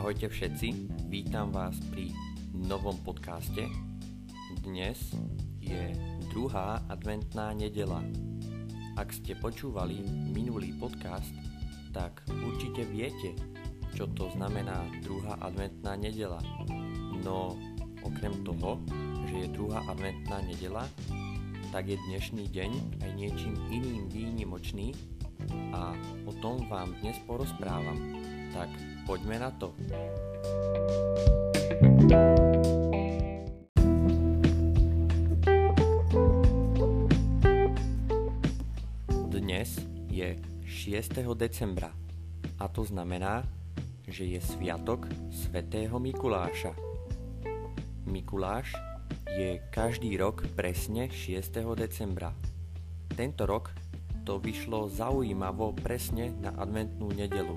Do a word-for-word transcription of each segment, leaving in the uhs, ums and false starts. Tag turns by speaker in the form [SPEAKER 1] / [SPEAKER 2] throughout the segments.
[SPEAKER 1] Ahojte všetci, vítam vás pri novom podcaste. Dnes je druhá adventná nedeľa. Ak ste počúvali minulý podcast, tak určite viete, čo to znamená druhá adventná nedeľa. No okrem toho, že je druhá adventná nedeľa, tak je dnešný deň aj niečím iným výnimočný a o tom vám dnes porozprávam. Tak poďme na to. Dnes je šiesteho decembra a to znamená, že je sviatok svätého Mikuláša. Mikuláš je každý rok presne šiesteho decembra. Tento rok to vyšlo zaujímavo presne na adventnú nedeľu.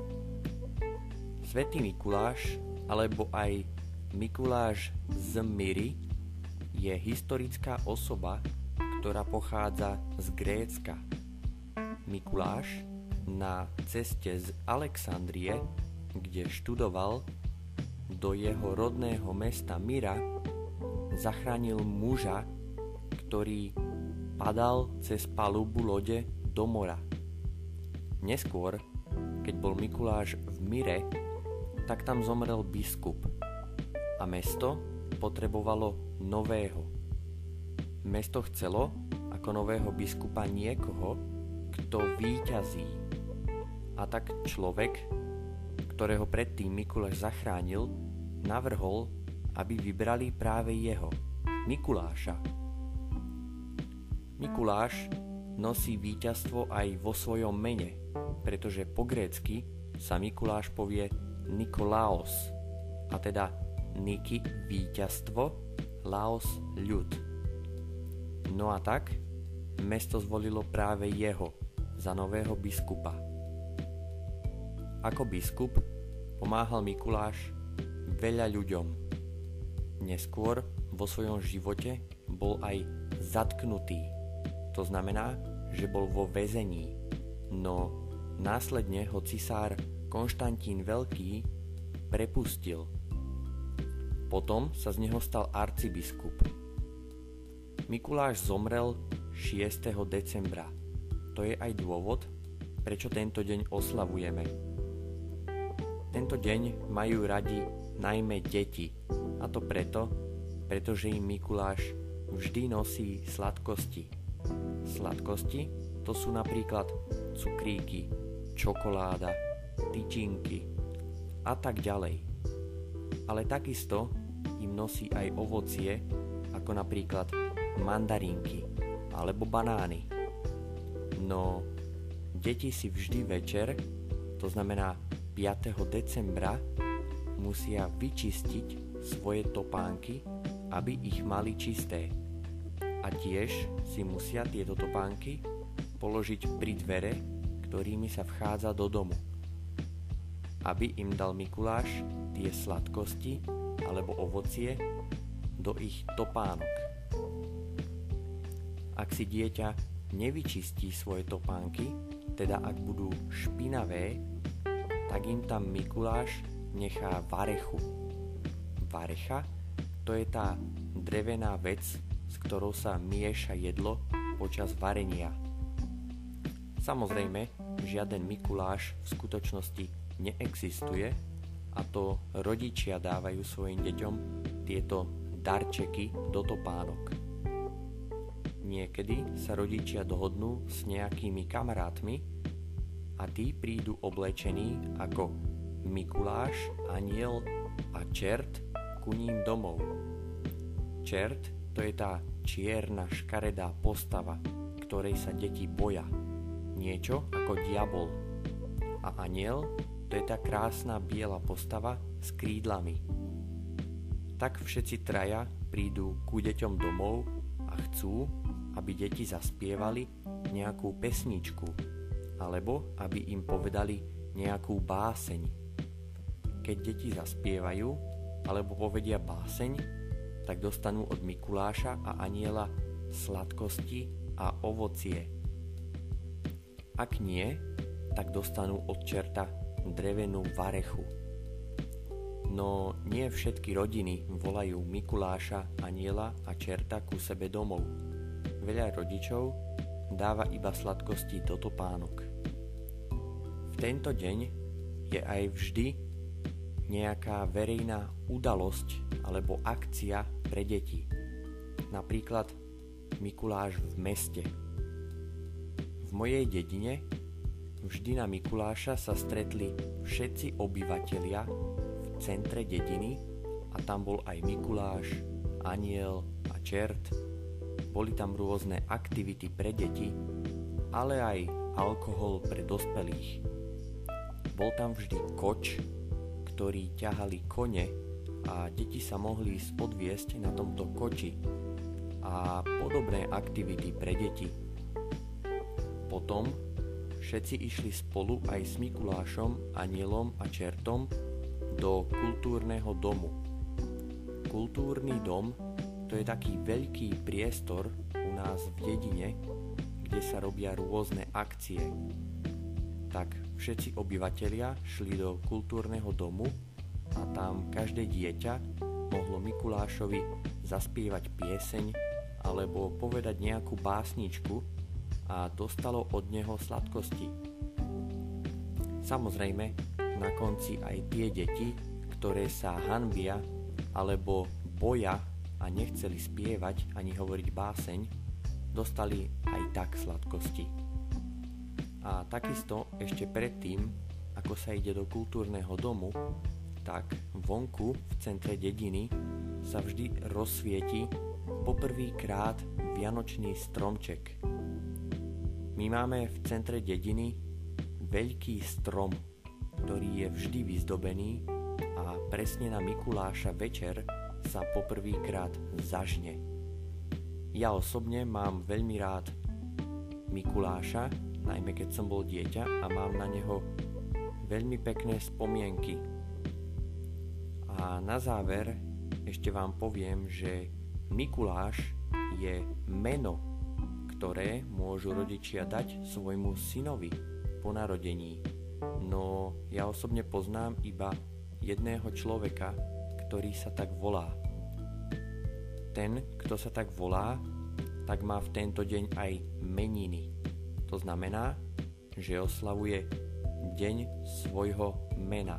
[SPEAKER 1] Svätý Mikuláš, alebo aj Mikuláš z Myry, je historická osoba, ktorá pochádza z Grécka. Mikuláš na ceste z Alexandrie, kde študoval, do jeho rodného mesta Myra zachránil muža, ktorý padal cez palubu lode do mora. Neskôr, keď bol Mikuláš v Myre, tak tam zomrel biskup a mesto potrebovalo nového. Mesto chcelo ako nového biskupa niekoho, kto víťazí. A tak človek, ktorého predtým Mikuláš zachránil, navrhol, aby vybrali práve jeho, Mikuláša. Mikuláš nosí víťazstvo aj vo svojom mene, pretože po grécky sa Mikuláš povie Nikolaos, a teda Niki víťazstvo, Laos ľud. No a tak mesto zvolilo práve jeho za nového biskupa. Ako biskup pomáhal Mikuláš veľa ľuďom. Neskôr vo svojom živote bol aj zatknutý. To znamená, že bol vo väzení. No následne ho cisár Konštantín Veľký prepustil. Potom sa z neho stal arcibiskup. Mikuláš zomrel šiesteho decembra. To je aj dôvod, prečo tento deň oslavujeme. Tento deň majú radi najmä deti, a to preto, pretože im Mikuláš vždy nosí sladkosti. Sladkosti to sú napríklad cukríky, čokoláda, tyčinky a tak ďalej. Ale takisto im nosí aj ovocie, ako napríklad mandarínky alebo banány. No deti si vždy večer, to znamená piateho decembra, musia vyčistiť svoje topánky, aby ich mali čisté. A tiež si musia tieto topánky položiť pri dvere, ktorými sa vchádza do domu, aby im dal Mikuláš tie sladkosti alebo ovocie do ich topánok. Ak si dieťa nevyčistí svoje topánky, teda ak budú špinavé, tak im tam Mikuláš nechá varechu. Varecha to je tá drevená vec, s ktorou sa mieša jedlo počas varenia. Samozrejme, žiaden Mikuláš v skutočnosti neexistuje, a to rodičia dávajú svojim deťom tieto darčeky do topánok. Niekedy sa rodičia dohodnú s nejakými kamarátmi a tí prídu oblečení ako Mikuláš, anjel a čert ku ním domov. Čert to je tá čierna škaredá postava, ktorej sa deti boja. Niečo ako diabol. A anjel to je tá krásna biela postava s krídlami. Tak všetci traja prídu ku deťom domov a chcú, aby deti zaspievali nejakú pesničku, alebo aby im povedali nejakú báseň. Keď deti zaspievajú alebo povedia báseň, tak dostanú od Mikuláša a anjela sladkosti a ovocie. Ak nie, tak dostanú od čerta drevenú varechu. No nie všetky rodiny volajú Mikuláša, Anjela a čerta ku sebe domov. Veľa rodičov dáva iba sladkosti do topánok. V tento deň je aj vždy nejaká verejná udalosť alebo akcia pre deti. Napríklad Mikuláš v meste. V mojej dedine vždy na Mikuláša sa stretli všetci obyvatelia v centre dediny a tam bol aj Mikuláš, Anjel a čert. Boli tam rôzne aktivity pre deti, ale aj alkohol pre dospelých. Bol tam vždy koč, ktorý ťahali kone a deti sa mohli spodviesť na tomto koči a podobné aktivity pre deti. Potom všetci išli spolu aj s Mikulášom, Anjelom a čertom do kultúrneho domu. Kultúrny dom to je taký veľký priestor u nás v dedine, kde sa robia rôzne akcie. Tak všetci obyvatelia šli do kultúrneho domu a tam každé dieťa mohlo Mikulášovi zaspievať pieseň alebo povedať nejakú básničku a dostalo od neho sladkosti. Samozrejme, na konci aj tie deti, ktoré sa hanbia alebo boja a nechceli spievať ani hovoriť báseň, dostali aj tak sladkosti. A takisto ešte predtým, ako sa ide do kultúrneho domu, tak vonku v centre dediny sa vždy rozsvieti poprvýkrát vianočný stromček. My máme v centre dediny veľký strom, ktorý je vždy vyzdobený a presne na Mikuláša večer sa poprvýkrát zažne. Ja osobne mám veľmi rád Mikuláša, najmä keď som bol dieťa a mám na neho veľmi pekné spomienky. A na záver ešte vám poviem, že Mikuláš je meno, ktoré môžu rodičia dať svojmu synovi po narodení. No ja osobne poznám iba jedného človeka, ktorý sa tak volá. Ten, kto sa tak volá, tak má v tento deň aj meniny. To znamená, že oslavuje deň svojho mena.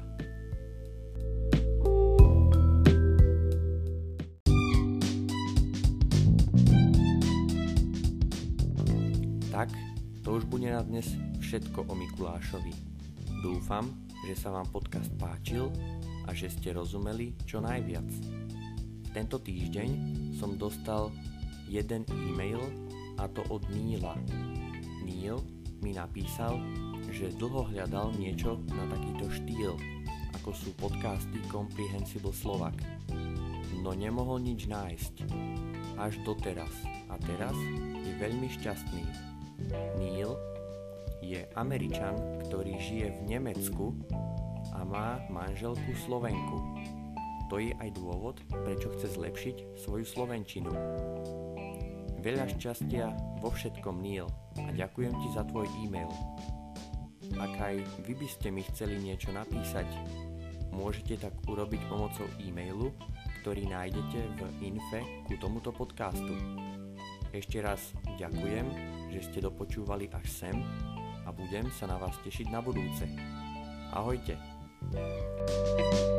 [SPEAKER 1] Tak, to už bude na dnes všetko o Mikulášovi. Dúfam, že sa vám podcast páčil a že ste rozumeli čo najviac. Tento týždeň som dostal jeden e-mail, a to od Níla. Níl mi napísal, že dlho hľadal niečo na takýto štýl, ako sú podcasty Comprehensible Slovak. No nemohol nič nájsť. Až doteraz. A teraz je veľmi šťastný. Níl je Američan, ktorý žije v Nemecku a má manželku Slovenku. To je aj dôvod, prečo chce zlepšiť svoju slovenčinu. Veľa šťastia vo všetkom, Níl, a ďakujem ti za tvoj e-mail. Ak aj vy by ste mi chceli niečo napísať, môžete tak urobiť pomocou e-mailu, ktorý nájdete v infe ku tomuto podcastu. Ešte raz ďakujem, že ste dopočúvali až sem a budem sa na vás tešiť na budúce. Ahojte.